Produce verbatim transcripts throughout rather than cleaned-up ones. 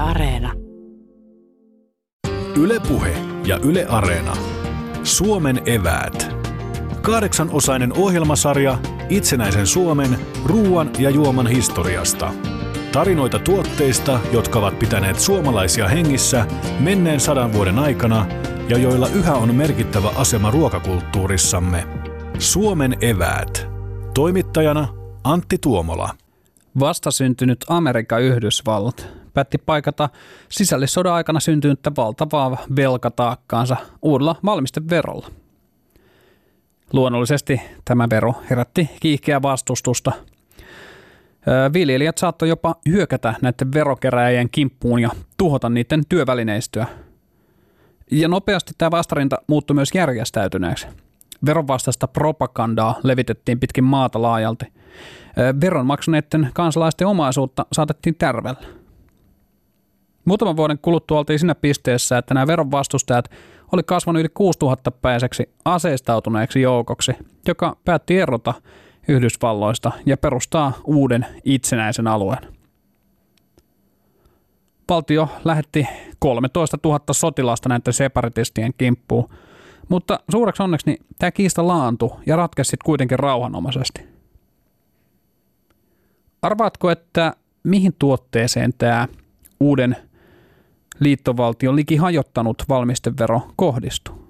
Areena. Yle Puhe ja Yle Areena. Suomen eväät. Kahdeksanosainen ohjelmasarja itsenäisen Suomen ruuan ja juoman historiasta. Tarinoita tuotteista, jotka ovat pitäneet suomalaisia hengissä menneen sadan vuoden aikana ja joilla yhä on merkittävä asema ruokakulttuurissamme. Suomen eväät. Toimittajana Antti Tuomola. Vastasyntynyt Amerikan Yhdysvallat päätti paikata sisällissodan aikana syntynyttä valtavaa velkataakkaansa uudella valmisteverolla. Luonnollisesti tämä vero herätti kiihkeää vastustusta. Viljelijät saattoi jopa hyökätä näiden verokeräjien kimppuun ja tuhota niiden työvälineistöä. Ja nopeasti tämä vastarinta muuttui myös järjestäytyneeksi. Veronvastaista propagandaa levitettiin pitkin maata laajalti. Veron maksaneiden kansalaisten omaisuutta saatettiin tärvellä. Muutaman vuoden kuluttua oltiin siinä pisteessä, että nämä veron vastustajat oli kasvanut yli kuusituhatta päiseksi aseistautuneeksi joukoksi, joka päätti erota Yhdysvalloista ja perustaa uuden itsenäisen alueen. Valtio lähetti kolmetoistatuhatta sotilasta näiden separatistien kimppuun, mutta suureksi onneksi niin tämä kiista laantui ja ratkesi sitten kuitenkin rauhanomaisesti. Arvaatko, että mihin tuotteeseen tämä uuden liittovaltion liki hajottanut valmistevero kohdistuu?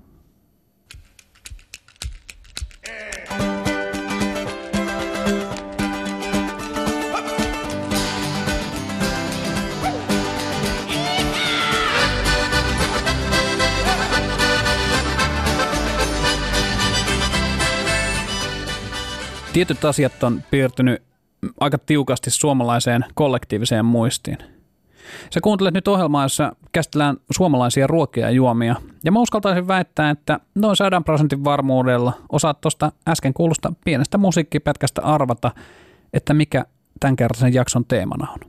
Tietyt asiat on piirtynyt aika tiukasti suomalaiseen kollektiiviseen muistiin. Sä kuuntelet nyt ohjelmaa, jossa käsitellään suomalaisia ruokia ja juomia. Ja mä uskaltaisin väittää, että noin sadan prosentin varmuudella osaat tuosta äsken kuulusta pienestä musiikkipätkästä arvata, että mikä tämänkertaisen jakson teemana on.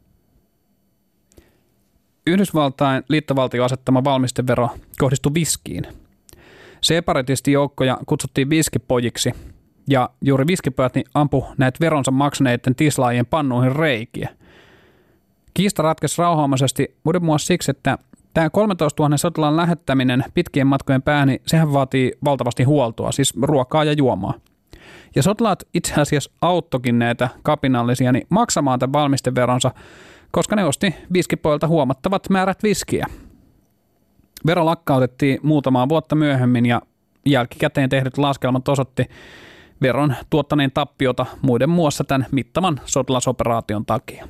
Yhdysvaltain liittovaltion asettama valmistevero kohdistui viskiin. Separatistijoukkoja kutsuttiin viskipojiksi. Ja juuri viskipojat niin ampui näitä veronsa maksaneiden tislaajien pannuihin reikiä. Kiista ratkesi rauhanomaisesti muiden muassa siksi, että tämä kolmetoistatuhatta sotilaan lähettäminen pitkien matkojen päähän, niin sehän vaatii valtavasti huoltoa, siis ruokaa ja juomaa. Ja sotilaat itse asiassa auttokin näitä kapinallisia niin maksamaan tämän valmisteveronsa, koska ne osti viskipoilta huomattavat määrät viskiä. Vero lakkautettiin muutamaa vuotta myöhemmin ja jälkikäteen tehdyt laskelmat osoitti veron tuottaneen tappiota muiden muassa tämän mittavan sotilasoperaation takia.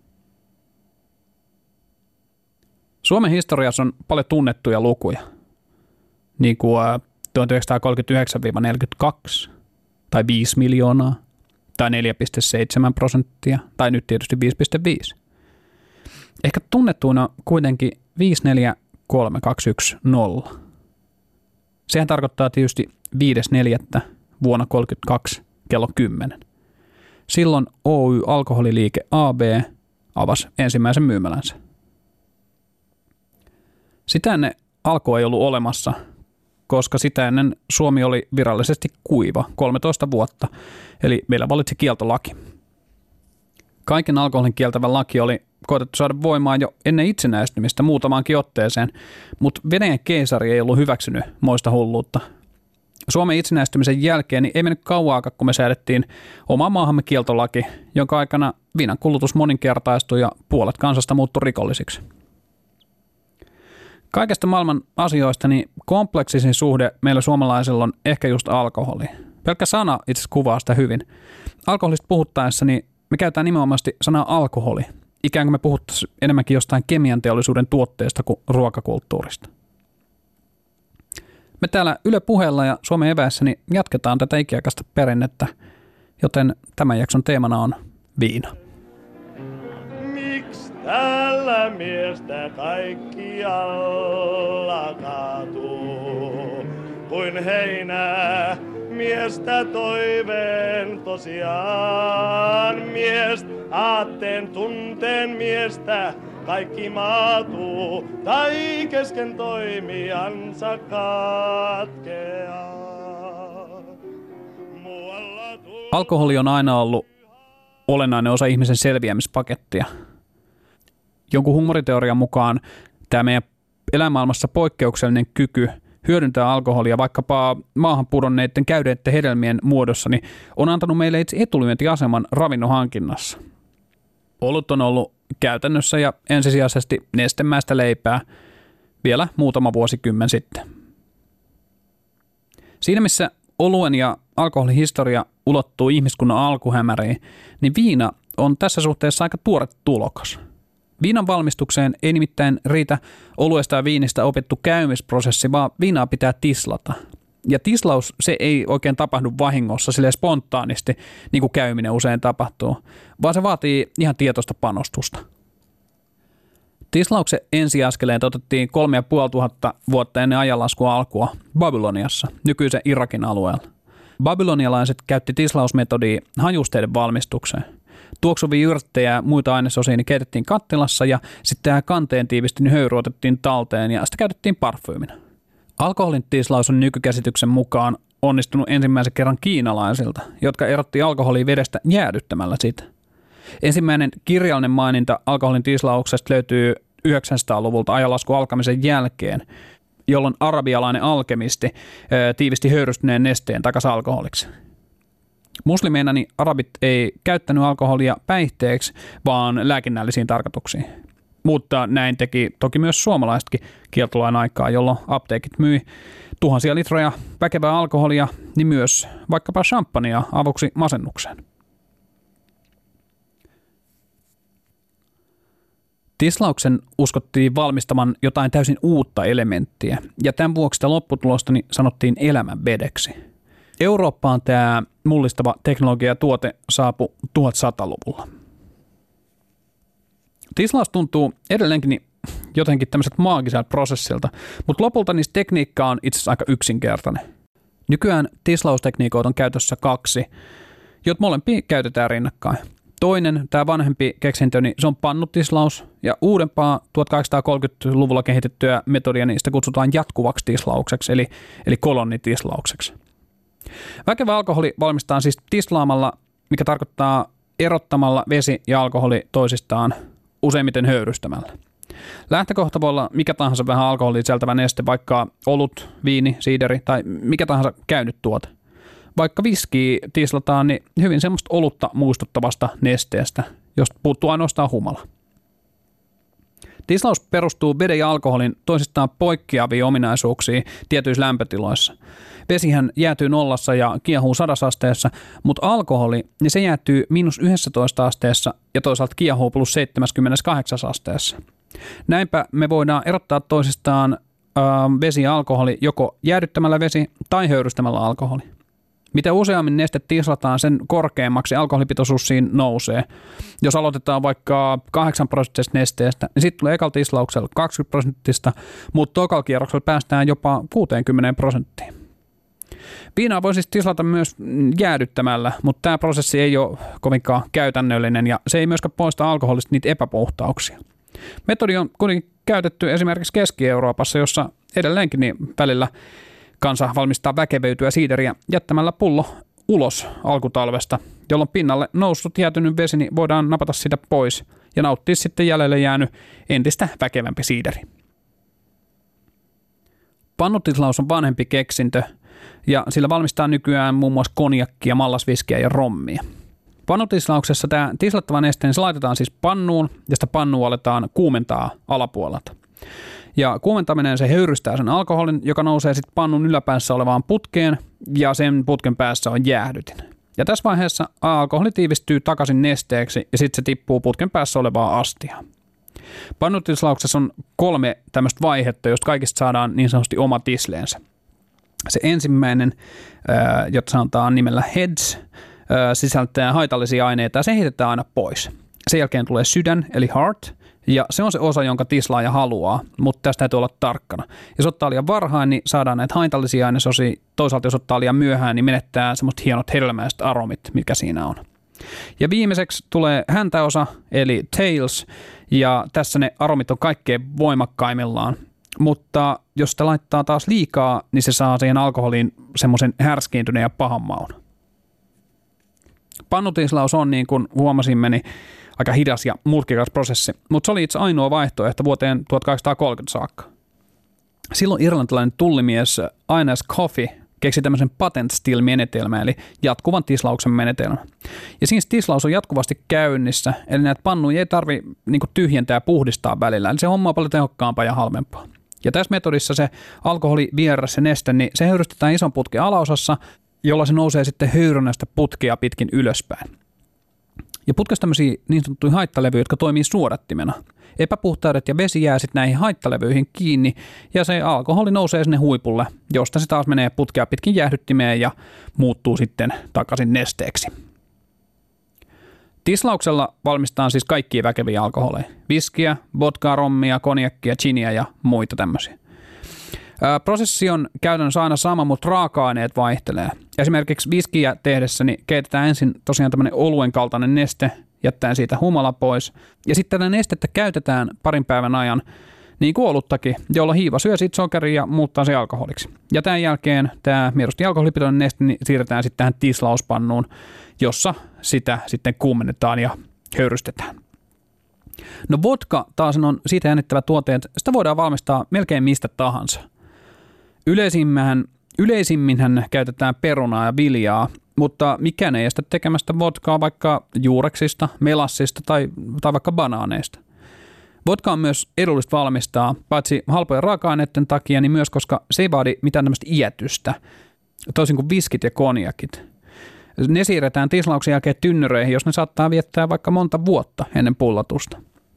Suomen historiassa on paljon tunnettuja lukuja, niin kuin tuhatyhdeksänsataakolmekymmentäyhdeksän neljäkymmentäkaksi, tai viisi miljoonaa, tai neljä pilkku seitsemän prosenttia, tai nyt tietysti viisi pilkku viisi. Ehkä tunnettuina on kuitenkin viisi neljä kolme kaksi yksi nolla. Sehän tarkoittaa tietysti viides neljättä vuonna kolmekymmentäkaksi kello kymmenen. Silloin Oy Alkoholiliike A B avasi ensimmäisen myymälänsä. Sitä ennen Alko ei ollut olemassa, koska sitä ennen Suomi oli virallisesti kuiva kolmetoista vuotta, eli meillä valitsi kieltolaki. Kaiken alkoholin kieltävä laki oli koetettu saada voimaan jo ennen itsenäistymistä muutamaankin otteeseen, mutta Venäjän keisari ei ollut hyväksynyt moista hulluutta. Suomen itsenäistymisen jälkeen niin ei mennyt kauaakaan, kun me säädettiin oma maahamme kieltolaki, jonka aikana viinan kulutus moninkertaistui ja puolet kansasta muuttui rikollisiksi. Kaikesta maailman asioista niin kompleksisin suhde meillä suomalaisilla on ehkä just alkoholi. Pelkkä sana itse asiassa kuvaa sitä hyvin. Alkoholista puhuttaessa niin me käytetään nimenomaan sanaa alkoholi, ikään kuin me puhuttaisiin enemmänkin jostain kemian teollisuuden tuotteesta kuin ruokakulttuurista. Me täällä Yle Puheella ja Suomen eväissä niin jatketaan tätä ikiaikaista perinnettä, joten tämän jakson teemana on viina. Miks tällä miestä kaikkialla kaatuu, kuin heinää miestä toiveen tosiaan miestä, aatteen tunteen miestä, kaikki maatuu, tai kesken toimijansa katkeaa. Alkoholi on aina ollut olennainen osa ihmisen selviämispakettia. Jonkun humoriteorian mukaan tämä meidän elämänmaailmassa poikkeuksellinen kyky hyödyntää alkoholia vaikkapa maahan pudonneiden käydeiden hedelmien muodossa, niin on antanut meille itse etulyöntiaseman ravinnon hankinnassa. Olut on ollut käytännössä ja ensisijaisesti nestemäistä leipää vielä muutama vuosikymmen sitten. Siinä missä oluen ja alkoholin historia ulottuu ihmiskunnan alkuhämäriin, niin viina on tässä suhteessa aika tuore tulokas. Viinan valmistukseen ei nimittäin riitä oluesta ja viinistä opittu käymisprosessi, vaan viinaa pitää tislata. Ja tislaus se ei oikein tapahdu vahingossa silleen spontaanisti, niin kuin käyminen usein tapahtuu, vaan se vaatii ihan tietoista panostusta. Tislauksen ensiaskeleet otettiin kolme ja puoli tuhatta vuotta ennen ajanlaskun alkua Babyloniassa, nykyisen Irakin alueella. Babylonialaiset käytti tislausmetodia hajusteiden valmistukseen. Tuoksuvia yrttejä ja muita ainesosia niin keitettiin kattilassa ja sitten tämä kanteen tiivistynyt höyry otettiin talteen ja sitä käytettiin parfyyminä. Alkoholin tislaus on nykykäsityksen mukaan onnistunut ensimmäisen kerran kiinalaisilta, jotka erotti alkoholia vedestä jäädyttämällä sitä. Ensimmäinen kirjallinen maininta alkoholin tislauksesta löytyy yhdeksänsataaluvulta ajanlaskun alkamisen jälkeen, jolloin arabialainen alkemisti tiivisti höyrystyneen nesteen takaisin alkoholiksi. Muslimeina niin arabit ei käyttänyt alkoholia päihteeksi, vaan lääkinnällisiin tarkoituksiin. Mutta näin teki toki myös suomalaisetkin kieltolain aikaa, jolloin apteekit myi tuhansia litroja väkevää alkoholia, niin myös vaikkapa champagnea avuksi masennukseen. Tislauksen uskottiin valmistaman jotain täysin uutta elementtiä, ja tämän vuoksi sitä lopputulosta niin sanottiin elämän vedeksi. Eurooppaan tämä mullistava teknologia ja tuote saapui tuhatsataa-luvulla. Tislaus tuntuu edelleenkin niin jotenkin tämmöiseltä maagiselta prosessilta, mutta lopulta niistä tekniikka on itse asiassa aika yksinkertainen. Nykyään tislaustekniikoita on käytössä kaksi, jotka molempia käytetään rinnakkain. Toinen, tämä vanhempi keksintö, niin se on pannutislaus, ja uudempaa tuhatkahdeksansataakolmekymmentäluvulla kehitettyä metodia, niin sitä kutsutaan jatkuvaksi tislaukseksi, eli, eli kolonnitislaukseksi. Väkevä alkoholi valmistetaan siis tislaamalla, mikä tarkoittaa erottamalla vesi ja alkoholi toisistaan, useimmiten höyrystämällä. Lähtökohta voi olla mikä tahansa vähän alkoholia sisältävä neste, vaikka olut, viini, siideri tai mikä tahansa käynyt tuote. Vaikka viskiä tislataan, niin hyvin semmoista olutta muistuttavasta nesteestä, josta puuttuu ainoastaan humala. Tislaus perustuu veden ja alkoholin toisistaan poikkeaviin ominaisuuksiin tietyissä lämpötiloissa. Vesihän jäätyy nollassa ja kiehuu sadasasteessa, mutta alkoholi niin se jäätyy miinus yksitoista asteessa ja toisaalta kiehuu plus seitsemänkymmentäkahdeksan asteessa. Näinpä me voidaan erottaa toisistaan äh, vesi ja alkoholi joko jäädyttämällä vesi tai höyrystämällä alkoholi. Mitä useammin neste tislataan, sen korkeammaksi alkoholipitoisuus siinä nousee. Jos aloitetaan vaikka kahdeksan prosenttisesta nesteestä, niin sitten tulee ekalla tislauksella kaksikymmentä prosenttista, mutta tokalla kierroksella päästään jopa kuuteenkymmeneen prosenttiin. Viinaa voi siis tislata myös jäädyttämällä, mutta tämä prosessi ei ole kovinkaan käytännöllinen ja se ei myöskään poista alkoholista niitä epäpuhtauksia. Metodi on kuitenkin käytetty esimerkiksi Keski-Euroopassa, jossa edelleenkin niin välillä kansa valmistaa väkevöityä siideriä jättämällä pullo ulos alkutalvesta, jolloin pinnalle noussut jäätynyt vesi niin voidaan napata sitä pois ja nauttia sitten jäljelle jäänyt entistä väkevämpi siideri. Pannutislaus on vanhempi keksintö ja sillä valmistaa nykyään muun muassa konjakkia, mallasviskiä ja rommia. Pannutislauksessa tämä tislattava neste niin se laitetaan siis pannuun ja sitä pannua aletaan kuumentaa alapuolelta. Ja kuumentaminen se höyrystää sen alkoholin, joka nousee sitten pannun yläpäässä olevaan putkeen ja sen putken päässä on jäähdytin. Ja tässä vaiheessa alkoholi tiivistyy takaisin nesteeksi ja sitten se tippuu putken päässä olevaan astiaan. Pannutislauksessa on kolme tämmöistä vaihetta, josta kaikista saadaan niin sanotusti oma tisleensä. Se ensimmäinen, jota sanotaan nimellä heads, sisältää haitallisia aineita ja se heitetään aina pois. Sen jälkeen tulee sydän eli heart. Ja se on se osa, jonka tislaaja haluaa, mutta tästä täytyy olla tarkkana. Jos ottaa liian varhain, niin saadaan näitä haitallisia ainesosia. Toisaalta jos ottaa liian myöhään, niin menettää semmoista hienot hedelmäiset aromit, mikä siinä on. Ja viimeiseksi tulee häntäosa, eli tails, ja tässä ne aromit on kaikkein voimakkaimmillaan. Mutta jos sitä laittaa taas liikaa, niin se saa siihen alkoholiin semmoisen härskiintyneen ja pahan maun. Pannutislaus on, niin kuin huomasimme, niin aika hidas ja mutkikas prosessi, mutta se oli itse ainoa vaihtoehto vuoteen tuhatkahdeksansataakolmekymmentä saakka. Silloin irlantilainen tullimies I N S Coffey keksi tämmöisen patent still -menetelmän, eli jatkuvan tislauksen menetelmän. Ja siinä tislaus on jatkuvasti käynnissä, eli näitä pannuja ei tarvitse niin kuin tyhjentää ja puhdistaa välillä, eli se homma on paljon tehokkaampaa ja halvempaa. Ja tässä metodissa se alkoholi, vieras ja neste, niin se höyrystetään ison putken alaosassa, jolla se nousee sitten höyrynäistä putkea pitkin ylöspäin. Ja putkessa tämmöisiä niin sanottuja haittalevyjä, jotka toimii suodattimena. Epäpuhtaudet ja vesi jää sitten näihin haittalevyihin kiinni ja se alkoholi nousee sinne huipulle, josta se taas menee putkea pitkin jäähdyttimeen ja muuttuu sitten takaisin nesteeksi. Tislauksella valmistetaan siis kaikkia väkeviä alkoholeja. Viskiä, vodkaa, rommia, konjakkia, giniä ja muita tämmöisiä. Ää, prosessi on käytännössä aina sama, mutta raaka-aineet vaihtelee. Esimerkiksi viskiä tehdessä niin keitetään ensin tosiaan tämmöinen oluen kaltainen neste, jättäen siitä humala pois. Ja sitten tätä nestettä käytetään parin päivän ajan, niin kuin oluttakin, jolla hiiva syö siitä sokeria ja muuttaa se alkoholiksi. Ja tämän jälkeen tämä miedosti alkoholipitoinen neste niin siirretään sitten tähän tislauspannuun, jossa sitä sitten kuumennetaan ja höyrystetään. No vodka taas on siitä jännittävä tuote, että sitä voidaan valmistaa melkein mistä tahansa. Yleisimmähän, yleisimminhän käytetään perunaa ja viljaa, mutta mikään ei estä tekemästä vodkaa vaikka juureksista, melassista tai, tai vaikka banaaneista. Vodka on myös edullista valmistaa, paitsi halpojen raaka-aineiden takia, niin myös koska se ei vaadi mitään tämmöistä iätystä, toisin kuin viskit ja konjakit. Ne siirretään tislauksen jälkeen tynnyreihin, jos ne saattaa viettää vaikka monta vuotta ennen pullatusta.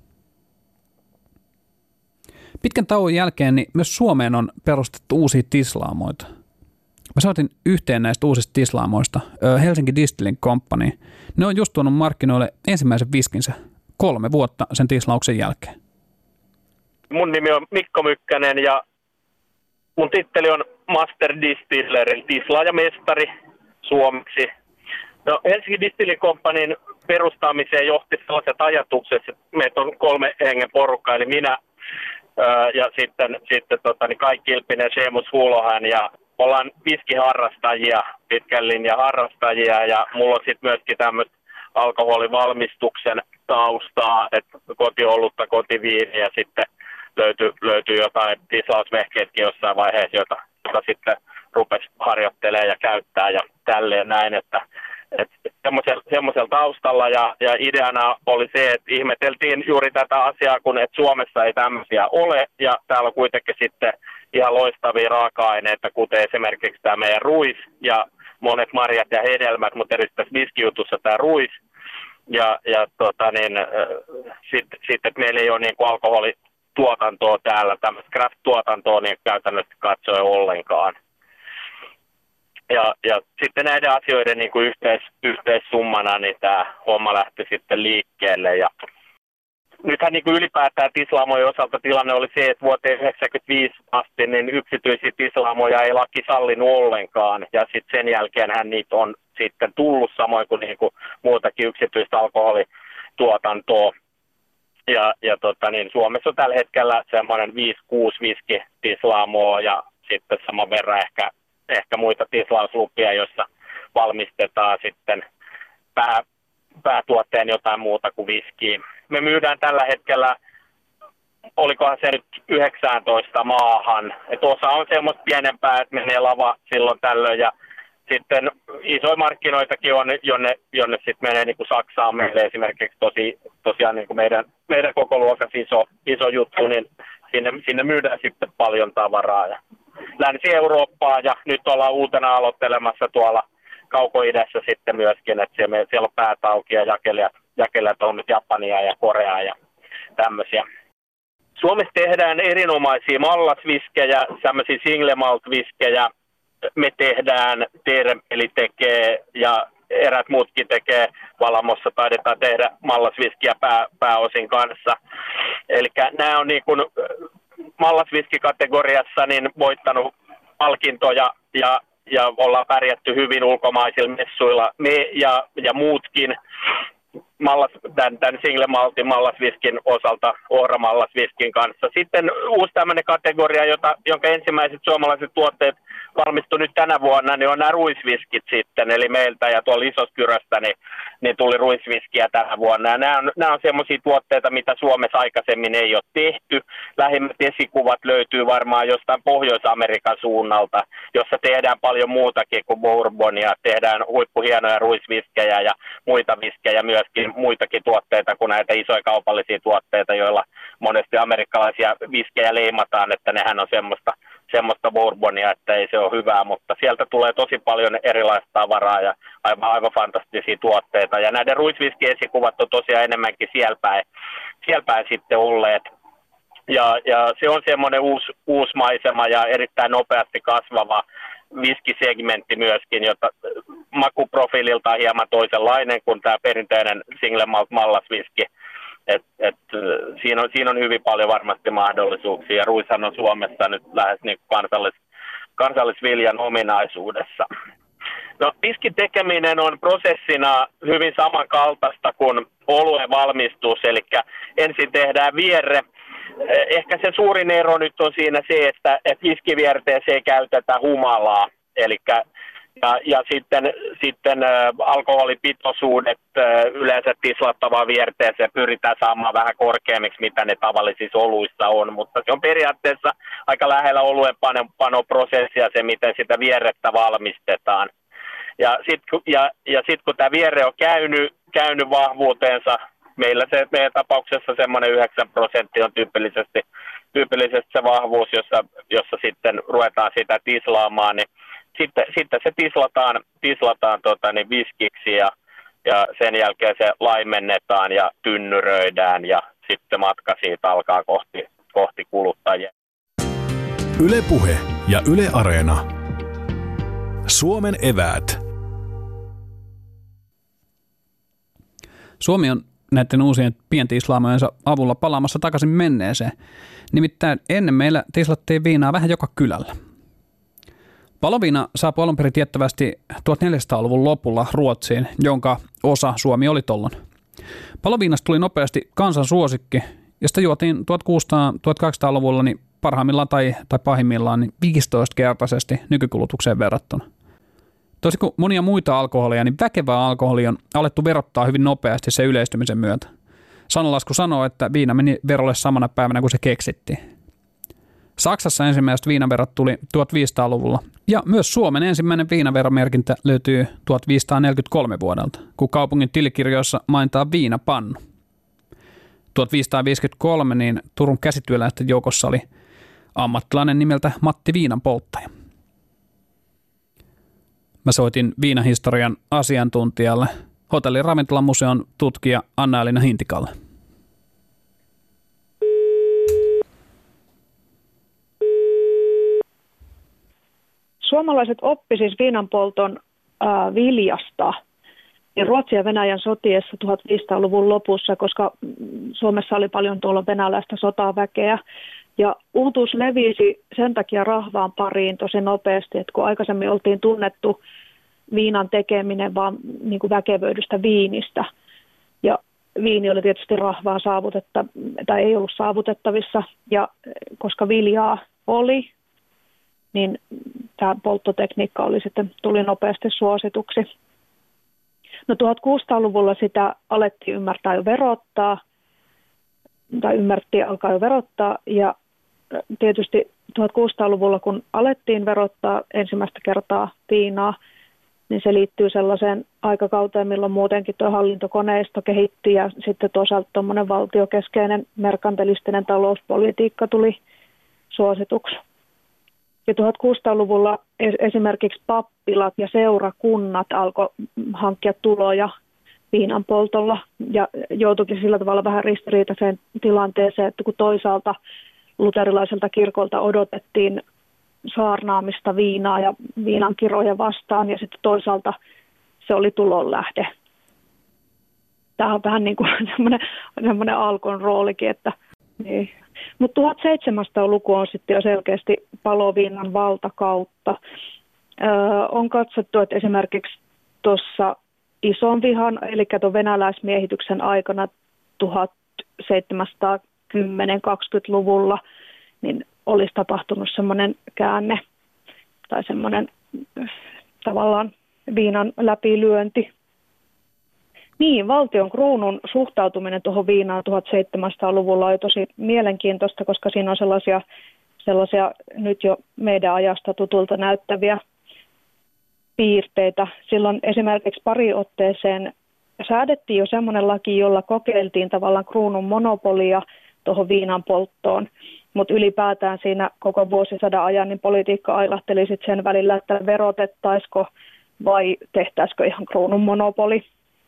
Pitkän tauon jälkeen niin myös Suomeen on perustettu uusia tislaamoita. Mä soitin yhteen näistä uusista tislaamoista, Helsinki Distilling Company. Ne on just tuonut markkinoille ensimmäisen viskinsä kolme vuotta sen tislauksen jälkeen. Mun nimi on Mikko Mykkänen ja mun titteli on Master Distiller, eli tislaajamestari suomeksi. No, Helsinki Distilling Companyn perustamiseen johti sellaiset ajatukset, että meitä on kolme hengen porukka, eli minä ää, ja sitten, sitten tota, niin Kai Kilpinen, Seamus Huulohan ja ollaan viskiharrastajia, pitkän linjan harrastajia ja mulla on sitten myöskin tämmöistä alkoholivalmistuksen taustaa, että kotiolutta, kotiviiniä ja sitten löytyi, löytyi jotain tislausvehkeetkin jossain vaiheessa, jota, jota sitten rupesi harjoittelemaan ja käyttää ja tälleen näin, että että semmoisella, semmoisella taustalla ja, ja ideana oli se, että ihmeteltiin juuri tätä asiaa, kun että Suomessa ei tämmöisiä ole ja täällä on kuitenkin sitten ihan loistavia raaka-aineita, kuten esimerkiksi tämä meidän ruis ja monet marjat ja hedelmät, mutta erityisesti tässä viskijutussa tämä ruis ja, ja tota niin, sitten sit, että meillä ei ole niin kuin alkoholituotantoa täällä, tämmöistä craft-tuotantoa niin käytännössä katsoen ollenkaan. Ja, ja sitten näiden asioiden niin kuin yhteis, yhteissummana niin tämä homma lähti sitten liikkeelle. Ja nythän niin kuin ylipäätään tislaamojen osalta tilanne oli se, että vuoteen yhdeksänkymmentäviisi asti niin yksityisiä tislaamoja ei laki sallinut ollenkaan. Ja sitten sen jälkeenhän niitä on sitten tullut samoin kuin, niin kuin muutakin yksityistä alkoholituotantoa. Ja, ja tota, niin Suomessa on tällä hetkellä semmoinen viisi kuusi viskitislaamoa ja sitten saman verran ehkä ehkä muita tislauslupia, joissa valmistetaan sitten pää, päätuotteen jotain muuta kuin viskiä. Me myydään tällä hetkellä, olikohan se nyt yhdeksäntoista maahan, että osa on semmoista pienempää, että menee lava silloin tällöin ja sitten isoja markkinoitakin on, jonne, jonne sitten menee niin kuin Saksaan meille esimerkiksi tosi, tosiaan niin kuin meidän, meidän koko luokas iso, iso juttu, niin sinne, sinne myydään sitten paljon tavaraa. Ja Länsi-Eurooppaa ja nyt ollaan uutena aloittelemassa tuolla Kauko-idässä sitten myöskin, että siellä, siellä on päät auki ja jakelijat, jakelijat on nyt Japania ja Koreaa ja tämmöisiä. Suomessa tehdään erinomaisia mallasviskejä, tämmöisiä single malt viskejä. Me tehdään, Teerenpeli tekee ja erät muutkin tekee. Valamossa taidetaan tehdä mallasviskiä pää, pääosin kanssa. Eli nämä on niin kuin mallasviskikategoriassa niin voittanut palkintoja ja, ja ollaan pärjätty hyvin ulkomaisilla messuilla. Me ja, ja muutkin. mallas, tämän, tämän single maltin mallasviskin osalta ohramallasviskin kanssa. Sitten uusi tämmöinen kategoria, jota, jonka ensimmäiset suomalaiset tuotteet valmistui nyt tänä vuonna, niin on nämä ruisviskit sitten, eli meiltä ja tuolla Isoskyröstä niin, niin tuli ruisviskiä tänä vuonna. Ja nämä on, nämä on semmoisia tuotteita, mitä Suomessa aikaisemmin ei ole tehty. Lähimmät esikuvat löytyy varmaan jostain Pohjois-Amerikan suunnalta, jossa tehdään paljon muutakin kuin bourbonia. Tehdään huippuhienoja ruisviskejä ja muita viskejä, myöskin muitakin tuotteita kuin näitä isoja kaupallisia tuotteita, joilla monesti amerikkalaisia viskejä leimataan, että nehän on semmoista, semmoista bourbonia, että ei se ole hyvää, mutta sieltä tulee tosi paljon erilaista tavaraa ja aivan, aivan fantastisia tuotteita. Ja näiden ruisviskiesikuvat on tosiaan enemmänkin siellä päin, siellä päin sitten olleet. Ja, ja se on semmoinen uusi, uusi maisema ja erittäin nopeasti kasvava viskisegmentti myöskin, jota makuprofiililta hieman toisenlainen kuin tämä perinteinen single malt mallasviski. Et, et, siinä, on, siinä on hyvin paljon varmasti mahdollisuuksia ja ruishan on Suomessa nyt lähes niin kansallis, kansallisviljan ominaisuudessa. No, viskin tekeminen on prosessina hyvin samankaltaista kuin oluen valmistus, eli ensin tehdään vierre. Ehkä se suurin ero nyt on siinä se, että, että viskivierteeseen ei käytetä humalaa, eli ja, ja sitten, sitten ä, alkoholipitoisuudet ä, yleensä tislattavaan vierteeseen pyritään saamaan vähän korkeammiksi, mitä ne tavallisissa oluissa on, mutta se on periaatteessa aika lähellä oluen panoprosessia se, miten sitä vierrettä valmistetaan. Ja sitten ja, ja sit, kun tämä vierre on käynyt, käynyt vahvuutensa, meillä se meidän tapauksessa semmoinen yhdeksän prosenttia on tyypillisesti, tyypillisesti se vahvuus, jossa, jossa sitten ruvetaan sitä tislaamaan, niin sitten, sitten se tislataan, tislataan tota, niin viskiksi ja, ja sen jälkeen se laimennetaan ja tynnyröidään ja sitten matka siitä alkaa kohti, kohti kuluttajia. Yle Puhe ja Yle Areena. Suomen eväät. Suomi on näiden uusien pientislaamojensa avulla palaamassa takaisin menneeseen. Nimittäin ennen meillä tislattiin viinaa vähän joka kylällä. Paloviina saapui alun perin tiettävästi tuhatneljäsataaluvun lopulla Ruotsiin, jonka osa Suomi oli tollon. Paloviinasta tuli nopeasti kansan suosikki, ja sitä juotiin tuhatkuusisataluvulla niin parhaimmillaan tai, tai pahimmillaan niin viisitoistakertaisesti nykykulutukseen verrattuna. Toisin kuin monia muita alkoholeja, niin väkevää alkoholia on alettu verottaa hyvin nopeasti sen yleistymisen myötä. Sananlasku sanoo, että viina meni verolle samana päivänä, kun se keksittiin. Saksassa ensimmäiset viinaverot tuli tuhatviisisataaluvulla, ja myös Suomen ensimmäinen viinaveromerkintä löytyy tuhatviisisataaneljäkymmentäkolme vuodelta, kun kaupungin tilikirjoissa mainitaan viinapannu. tuhatviisisataaviisikymmentäkolme niin Turun käsityöläisten joukossa oli ammattilainen nimeltä Matti Viinanpolttaja. Mä soitin viinahistorian asiantuntijalle, Hotellin ravintolamuseon tutkija Anna-Elina Hintikalle. Suomalaiset oppi siis viinanpolton äh, viljasta niin Ruotsin ja Venäjän sotiessa tuhatviisisataaluvun lopussa, koska Suomessa oli paljon tuolla venäläistä sotaväkeä. Ja uutuus levisi sen takia rahvaan pariin tosi nopeasti, että kun aikaisemmin oltiin tunnettu viinan tekeminen vaan niin kuin väkevöidystä viinistä. Ja viini oli tietysti rahvaan saavutetta, tai ei ollut saavutettavissa, ja koska viljaa oli, niin tämä polttotekniikka oli sitten, tuli nopeasti suosituksi. No tuhatkuusisataaluvulla sitä alettiin ymmärtää jo verottaa, tai ymmärrettiin alkaa jo verottaa, ja tietysti tuhatkuusisataaluvulla, kun alettiin verottaa ensimmäistä kertaa viinaa, niin se liittyy sellaiseen aikakauteen, milloin muutenkin tuo hallintokoneisto kehittyi, ja sitten toisaalta tuommoinen valtiokeskeinen merkantilistinen talouspolitiikka tuli suosituksi. Ja tuhatkuusisataaluvulla esimerkiksi pappilat ja seurakunnat alkoi hankkia tuloja viinan poltolla ja joutuikin sillä tavalla vähän ristiriitaiseen tilanteeseen, että kun toisaalta luterilaiselta kirkolta odotettiin saarnaamista viinaa ja viinankiroja vastaan ja sitten toisaalta se oli tulonlähde. Tämä on vähän niin kuin semmoinen, semmoinen Alkon roolikin, että niin. Mutta tuhatseitsemänsataaluku on sitten jo selkeästi paloviinan valtakautta. Öö, on katsottu, että esimerkiksi tuossa ison vihan, eli tuon venäläismiehityksen aikana tuhatseitsemänsataakymmentä-kaksikymmentäluvulla, niin olisi tapahtunut semmoinen käänne tai semmoinen tavallaan viinan läpilyönti. Niin, valtion kruunun suhtautuminen tuohon viinaan tuhatseitsemänsataaluvulla oli tosi mielenkiintoista, koska siinä on sellaisia, sellaisia nyt jo meidän ajasta tutulta näyttäviä piirteitä. Silloin esimerkiksi pari otteeseen säädettiin jo semmoinen laki, jolla kokeiltiin tavallaan kruunun monopolia tuohon viinan polttoon, mutta ylipäätään siinä koko vuosisadan ajan niin politiikka ailahteli sit sen välillä, että verotettaisiko vai tehtäisikö ihan kruunun monopoli.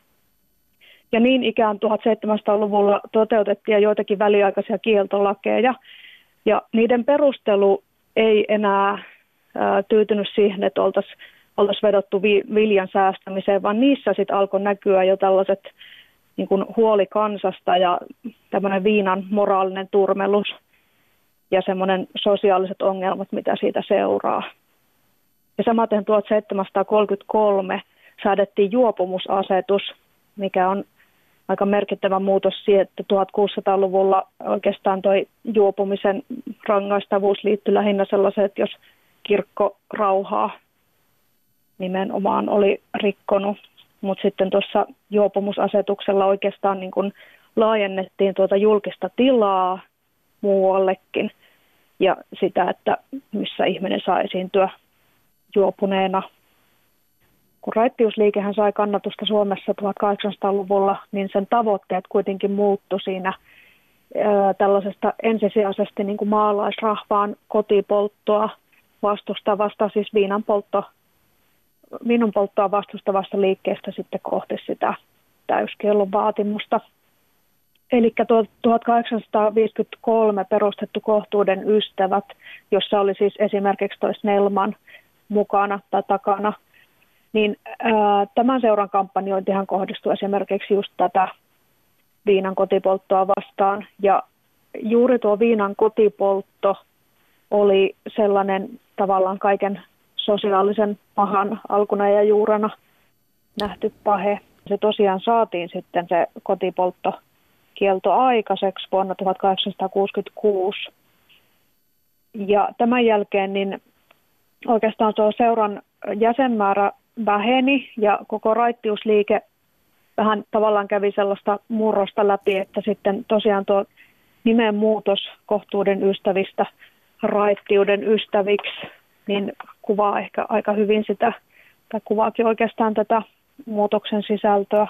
Ja niin ikään tuhatseitsemänsataaluvulla toteutettiin joitakin väliaikaisia kieltolakeja, ja niiden perustelu ei enää ää, tyytynyt siihen, että oltaisiin oltais vedottu vi, viljan säästämiseen, vaan niissä sitten alkoi näkyä jo tällaiset niin kuin huoli kansasta ja tämmöinen viinan moraalinen turmelus ja semmoinen sosiaaliset ongelmat, mitä siitä seuraa. Ja samaten tuhatseitsemänsataakolmekymmentäkolme säädettiin juopumusasetus, mikä on aika merkittävä muutos siihen, että tuhatkuusisataaluvulla oikeastaan toi juopumisen rangaistavuus liittyi lähinnä sellaiseen, että jos kirkko rauhaa nimenomaan oli rikkonut, mutta sitten tuossa juopumusasetuksella oikeastaan niin kuin laajennettiin tuota julkista tilaa muuallekin ja sitä, että missä ihminen saa esiintyä juopuneena. Kun raittiusliikehän sai kannatusta Suomessa tuhatkahdeksansataaluvulla, niin sen tavoitteet kuitenkin muuttui siinä ää, tällaisesta ensisijaisesti niin kuin maalaisrahvaan kotipolttoa vastustavasta, siis viinan poltto, viinan polttoa vastustavasta liikkeestä sitten kohti sitä täyskiellon vaatimusta. Eli tuhatkahdeksansataaviisikymmentäkolme perustettu Kohtuuden ystävät, jossa oli siis esimerkiksi toi Snellman mukana tai takana, niin ää, tämän seuran kampanjointihan kohdistui esimerkiksi just tätä viinan kotipolttoa vastaan. Ja juuri tuo viinan kotipoltto oli sellainen tavallaan kaiken sosiaalisen pahan alkuna ja juurena nähty pahe. Se tosiaan saatiin sitten se kotipolttokielto aikaiseksi vuonna tuhatkahdeksansataakuusikymmentäkuusi. Ja tämän jälkeen niin oikeastaan tuo seuran jäsenmäärä väheni ja koko raittiusliike vähän tavallaan kävi sellaista murrosta läpi, että sitten tosiaan tuo nimen muutos Kohtuuden ystävistä raittiuden ystäviksi, niin kuvaa ehkä aika hyvin sitä, tai kuvaakin oikeastaan tätä muutoksen sisältöä.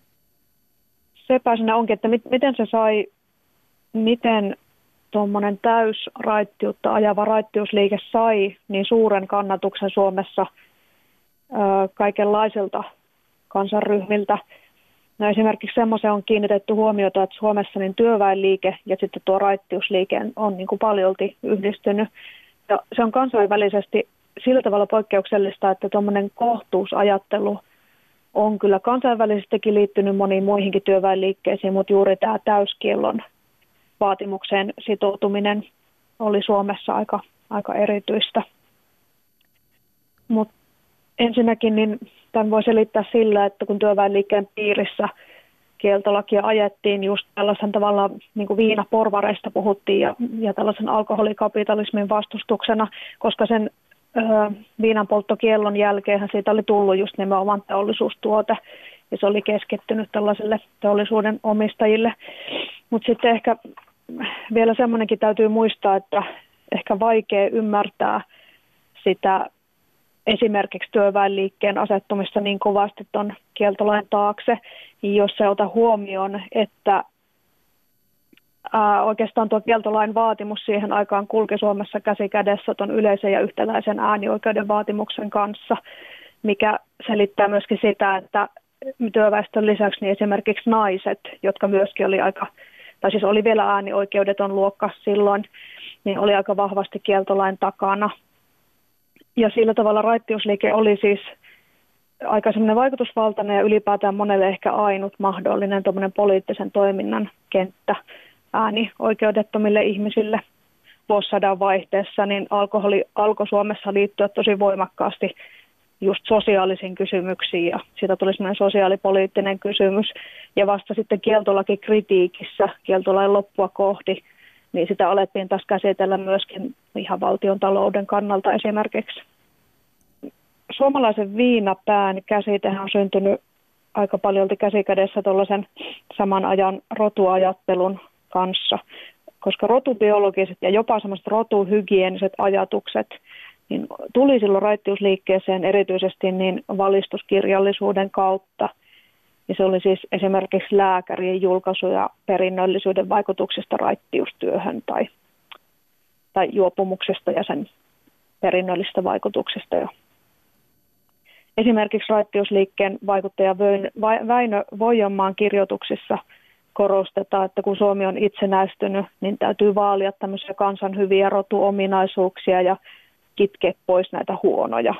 Sepä siinä onkin, että mit, miten se sai, miten tuommoinen täysraittiutta ajava raittiusliike sai niin suuren kannatuksen Suomessa ää, kaikenlaisilta kansanryhmiltä. No esimerkiksi semmoisen on kiinnitetty huomiota, että Suomessa niin työväenliike ja sitten tuo raittiusliike on niin kuin paljolti yhdistynyt. Ja se on kansainvälisesti sillä tavalla poikkeuksellista, että tuommoinen kohtuusajattelu on kyllä kansainvälisestikin liittynyt moniin muihinkin työväenliikkeisiin, mutta juuri tämä täyskiellon vaatimukseen sitoutuminen oli Suomessa aika, aika erityistä. Mutta ensinnäkin niin tämän voi selittää sillä, että kun työväenliikkeen piirissä kieltolakia ajettiin just tällaisen tavalla niin kuin viinaporvareista puhuttiin ja, ja tällaisen alkoholikapitalismin vastustuksena, koska sen ö, viinanpolttokiellon jälkeen siitä oli tullut just nimenomaan teollisuustuote ja se oli keskittynyt tällaisille teollisuuden omistajille. Mutta sitten ehkä vielä semmoinenkin täytyy muistaa, että ehkä vaikea ymmärtää sitä esimerkiksi työväenliikkeen asettumista niin kovasti tuon kieltolain taakse, jos se ota huomioon, että ää, oikeastaan tuo kieltolain vaatimus siihen aikaan kulki Suomessa käsi kädessä tuon yleisen ja yhtäläisen äänioikeuden vaatimuksen kanssa, mikä selittää myöskin sitä, että työväestön lisäksi niin esimerkiksi naiset, jotka myöskin oli aika, tai siis oli vielä äänioikeudeton luokka silloin, niin oli aika vahvasti kieltolain takana. Ja sillä tavalla raittiusliike oli siis aika semmoinen vaikutusvaltainen ja ylipäätään monelle ehkä ainut mahdollinen poliittisen toiminnan kenttä äänioikeudettomille ihmisille. Vuosisadan vaihteessa niin alkoholi alkoi Suomessa liittyä tosi voimakkaasti just sosiaalisiin kysymyksiin ja siitä tuli semmoinen sosiaalipoliittinen kysymys. Ja vasta sitten kieltolakikritiikissä, kieltolain loppua kohti, niin sitä alettiin taas käsitellä myöskin ihan valtion talouden kannalta esimerkiksi. Suomalaisen viinapään käsitehän on syntynyt aika paljolti käsikädessä tuollaisen saman ajan rotuajattelun kanssa, koska rotubiologiset ja jopa semmoiset rotuhygieniset ajatukset niin tuli silloin raittiusliikkeeseen erityisesti niin valistuskirjallisuuden kautta. Ja se oli siis esimerkiksi lääkärien julkaisuja perinnöllisyyden vaikutuksesta raittiustyöhön tai, tai juopumuksesta ja sen perinnöllisistä vaikutuksesta. Ja esimerkiksi raittiusliikkeen vaikuttaja Väinö Voijonmaan kirjoituksissa korostetaan, että kun Suomi on itsenäistynyt, niin täytyy vaalia tämmöisiä kansan hyviä rotuominaisuuksia ja kitkeä pois näitä huonoja.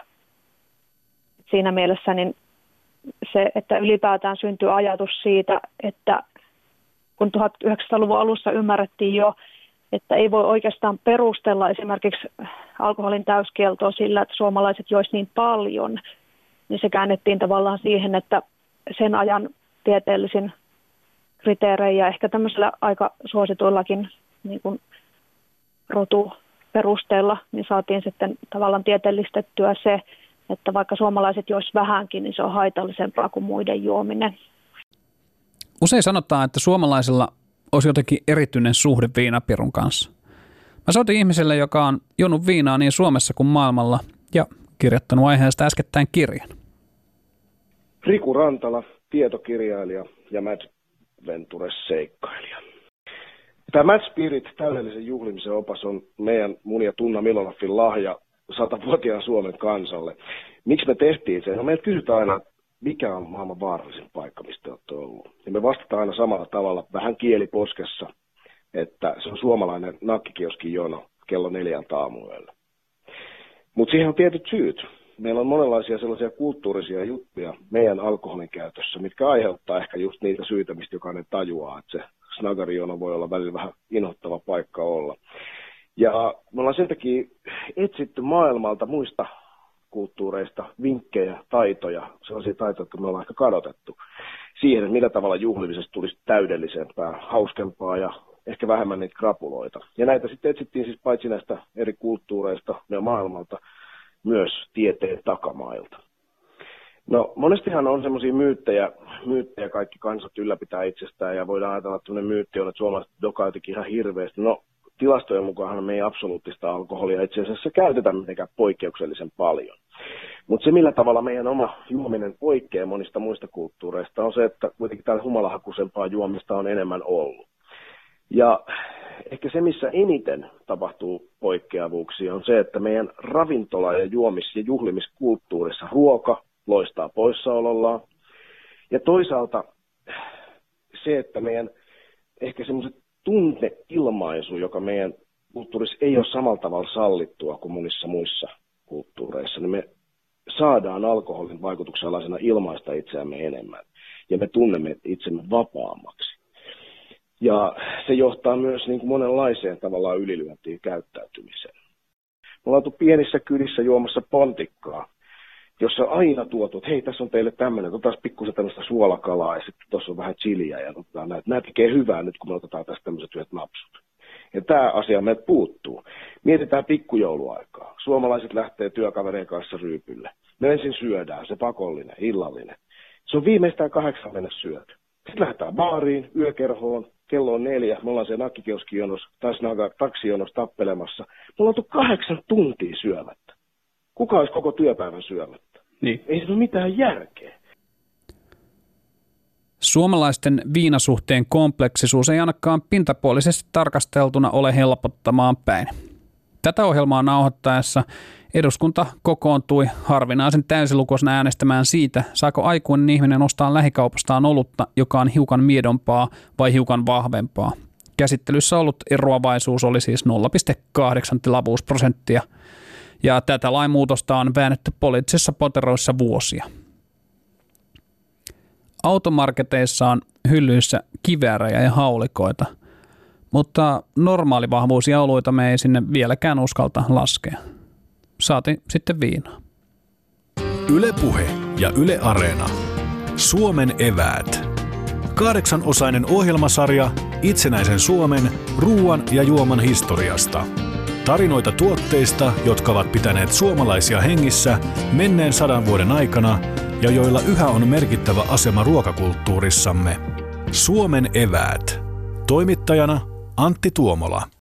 Siinä mielessä niin se, että ylipäätään syntyi ajatus siitä, että kun tuhatyhdeksänsataaluvun alussa ymmärrettiin jo, että ei voi oikeastaan perustella esimerkiksi alkoholin täyskieltoa sillä, että suomalaiset jois niin paljon, niin se käännettiin tavallaan siihen, että sen ajan tieteellisin kriteerein ja ehkä tämmöisellä aika suosituillakin niin kuin rotuperusteella, niin saatiin sitten tavallaan tieteellistettyä se, että vaikka suomalaiset jois vähänkin, niin se on haitallisempaa kuin muiden juominen. Usein sanotaan, että suomalaisilla olisi jotenkin erityinen suhde viinapirun kanssa. Mä soitin ihmiselle, joka on juonut viinaa niin Suomessa kuin maailmalla ja kirjoittanut aiheesta äskettäin kirjan. Riku Rantala, tietokirjailija ja Mad Ventures-seikkailija. Tämä Mad Spirit, täydellisen juhlimisen opas, on meidän mun ja Tunna Milolaffin lahja satavuotiaan Suomen kansalle. Miksi me tehtiin sen? No meiltä kysytään aina, mikä on maailman vaarallisin paikka, mistä olette ollut. Ja me vastataan aina samalla tavalla, vähän kieli poskessa, että se on suomalainen nakkikioskin jono kello neljältä aamuyöllä. Mutta siihen on tietyt syyt. Meillä on monenlaisia sellaisia kulttuurisia juttuja meidän alkoholin käytössä, mitkä aiheuttaa ehkä just niitä syitä, mistä jokainen tajuaa, että se snagarijono voi olla välillä vähän inhottava paikka olla. Ja me ollaan sen takia etsitty maailmalta muista kulttuureista vinkkejä, taitoja, sellaisia taitoja, jotka me ollaan ehkä kadotettu siihen, että millä tavalla juhlimisesta tulisi täydellisempää, hauskempaa ja ehkä vähemmän niitä krapuloita. Ja näitä sitten etsittiin siis paitsi näistä eri kulttuureista ja maailmalta, myös tieteen takamailta. No monestihan on semmoisia myyttejä, myyttejä kaikki kansat ylläpitää itsestään ja voidaan ajatella, että semmoinen myytti on, että suomalaiset dokaa jotenkin ihan hirveästi. No tilastojen mukaan me ei absoluuttista alkoholia itse asiassa käytetä mitenkään poikkeuksellisen paljon. Mutta se, millä tavalla meidän oma juominen poikkeaa monista muista kulttuureista, on se, että kuitenkin täällä humalahakuisempaa juomista on enemmän ollut. Ja ehkä se, missä eniten tapahtuu poikkeavuuksia, on se, että meidän ravintola- ja juomis- ja juhlimiskulttuurissa ruoka loistaa poissaolollaan. Ja toisaalta se, että meidän ehkä semmoiset tunneilmaisu, joka meidän kulttuurissa ei ole samalla tavalla sallittua kuin monissa muissa kulttuureissa, niin me saadaan alkoholin vaikutuksen alaisena ilmaista itseämme enemmän. Ja me tunnemme itsemme vapaammaksi. Ja se johtaa myös niin kuin monenlaiseen tavallaan ylilyöntiin käyttäytymiseen. Me ollaan oltu pienissä kylissä juomassa pontikkaa, jossa aina tuotu, että hei, tässä on teille tämmöinen, otetaan pikkusen tämmöistä suolakalaa ja sitten tuossa on vähän chiliä ja otetaan näitä. Nämä tekee hyvää nyt, kun me otetaan tästä tämmöiset yhdet napsut. Ja tämä asia meiltä puuttuu. Mietitään pikkujouluaikaa. Suomalaiset lähtee työkaverien kanssa ryypylle. Me ensin syödään, se pakollinen, illallinen. Se on viimeistään kahdeksan mennessä syöty. Sitten lähdetään baariin, yökerhoon, kello on neljä, me ollaan siellä nakkikioskijonossa tai taksijonossa tappelemassa. Me ollaan oltu kahdeksan tuntia syömättä. Kuka olisi koko työpäivän syömättä? Niin. Ei se ole mitään järkeä. Suomalaisten viinasuhteen kompleksisuus ei ainakaan pintapuolisesti tarkasteltuna ole helpottamaan päin. Tätä ohjelmaa nauhoittaessa eduskunta kokoontui harvinaisen täysilukuisena äänestämään siitä, saako aikuinen ihminen ostaa lähikaupastaan olutta, joka on hiukan miedompaa vai hiukan vahvempaa. Käsittelyssä ollut eroavaisuus oli siis nolla pilkku kahdeksan tilavuusprosenttia, ja tätä lainmuutosta on väännetty poliittisissa poteroissa vuosia. Automarketeissa on hyllyissä kiväärejä ja haulikoita, mutta normaalivahvuisia oluita me ei sinne vieläkään uskalta laskea. Saati sitten viinaa. Yle Puhe ja Yle Areena. Suomen eväät. Kahdeksanosainen ohjelmasarja itsenäisen Suomen ruuan ja juoman historiasta. Tarinoita tuotteista, jotka ovat pitäneet suomalaisia hengissä menneen sadan vuoden aikana ja joilla yhä on merkittävä asema ruokakulttuurissamme. Suomen eväät. Toimittajana Antti Tuomola.